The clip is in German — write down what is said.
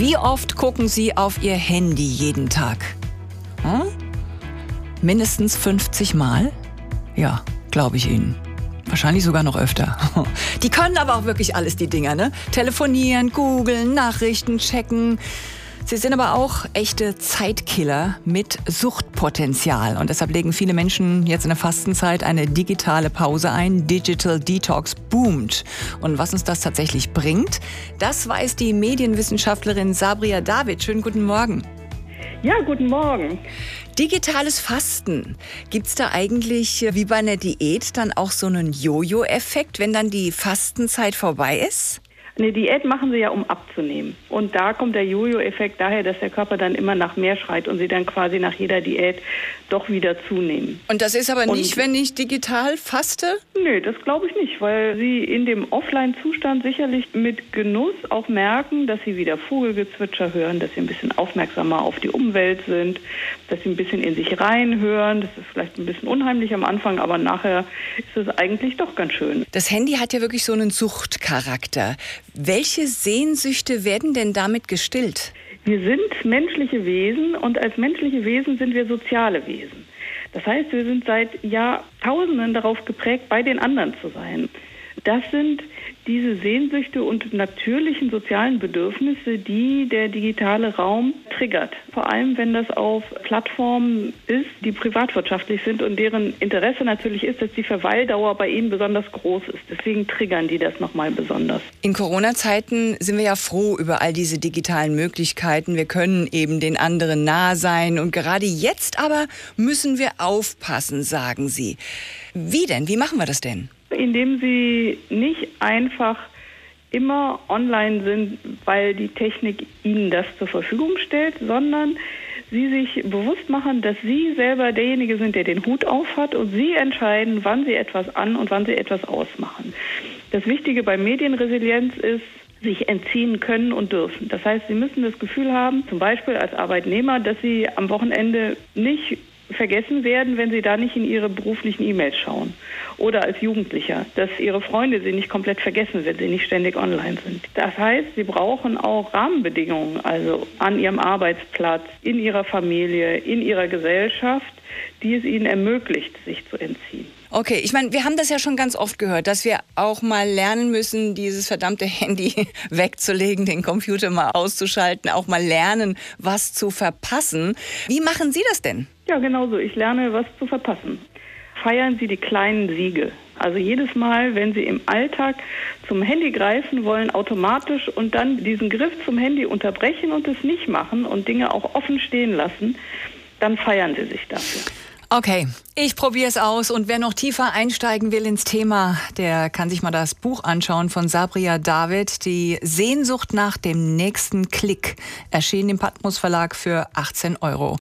Wie oft gucken Sie auf Ihr Handy jeden Tag? Mindestens 50 Mal? Ja, glaube ich Ihnen. Wahrscheinlich sogar noch öfter. Die können aber auch wirklich alles, die Dinger, ne? Telefonieren, googeln, Nachrichten checken. Sie sind aber auch echte Zeitkiller mit Suchtpotenzial. Und deshalb legen viele Menschen jetzt in der Fastenzeit eine digitale Pause ein. Digital Detox boomt. Und was uns das tatsächlich bringt, das weiß die Medienwissenschaftlerin Sabriya David. Schönen guten Morgen. Ja, guten Morgen. Digitales Fasten. Gibt's da eigentlich wie bei einer Diät dann auch so einen Jojo-Effekt, wenn dann die Fastenzeit vorbei ist? Eine Diät machen sie ja, um abzunehmen. Und da kommt der Jojo-Effekt daher, dass der Körper dann immer nach mehr schreit und sie dann quasi nach jeder Diät doch wieder zunehmen. Und das ist aber nicht, wenn ich digital faste? Nö, das glaube ich nicht, weil sie in dem Offline-Zustand sicherlich mit Genuss auch merken, dass sie wieder Vogelgezwitscher hören, dass sie ein bisschen aufmerksamer auf die Umwelt sind, dass sie ein bisschen in sich reinhören. Das ist vielleicht ein bisschen unheimlich am Anfang, aber nachher ist es eigentlich doch ganz schön. Das Handy hat ja wirklich so einen Suchtcharakter. Welche Sehnsüchte werden denn damit gestillt? Wir sind menschliche Wesen und als menschliche Wesen sind wir soziale Wesen. Das heißt, wir sind seit Jahrtausenden darauf geprägt, bei den anderen zu sein. Das sind diese Sehnsüchte und natürlichen sozialen Bedürfnisse, die der digitale Raum triggert. Vor allem, wenn das auf Plattformen ist, die privatwirtschaftlich sind und deren Interesse natürlich ist, dass die Verweildauer bei ihnen besonders groß ist. Deswegen triggern die das nochmal besonders. In Corona-Zeiten sind wir ja froh über all diese digitalen Möglichkeiten. Wir können eben den anderen nah sein. Und gerade jetzt aber müssen wir aufpassen, sagen Sie. Wie denn? Wie machen wir das denn? Indem sie nicht einfach immer online sind, weil die Technik ihnen das zur Verfügung stellt, sondern sie sich bewusst machen, dass sie selber derjenige sind, der den Hut auf hat und sie entscheiden, wann sie etwas an und wann sie etwas ausmachen. Das Wichtige bei Medienresilienz ist, sich entziehen können und dürfen. Das heißt, sie müssen das Gefühl haben, zum Beispiel als Arbeitnehmer, dass sie am Wochenende nicht vergessen werden, wenn sie da nicht in ihre beruflichen E-Mails schauen. Oder als Jugendlicher, dass ihre Freunde sie nicht komplett vergessen, wenn sie nicht ständig online sind. Das heißt, sie brauchen auch Rahmenbedingungen, also an ihrem Arbeitsplatz, in ihrer Familie, in ihrer Gesellschaft, die es ihnen ermöglicht, sich zu entziehen. Okay, ich meine, wir haben das ja schon ganz oft gehört, dass wir auch mal lernen müssen, dieses verdammte Handy wegzulegen, den Computer mal auszuschalten, auch mal lernen, was zu verpassen. Wie machen Sie das denn? Ja, genau so. Ich lerne, was zu verpassen. Feiern Sie die kleinen Siege. Also jedes Mal, wenn Sie im Alltag zum Handy greifen wollen, automatisch und dann diesen Griff zum Handy unterbrechen und es nicht machen und Dinge auch offen stehen lassen, dann feiern Sie sich dafür. Okay, ich probiere es aus und wer noch tiefer einsteigen will ins Thema, der kann sich mal das Buch anschauen von Sabriya David, Die Sehnsucht nach dem nächsten Klick, erschienen im Patmos Verlag für 18 €.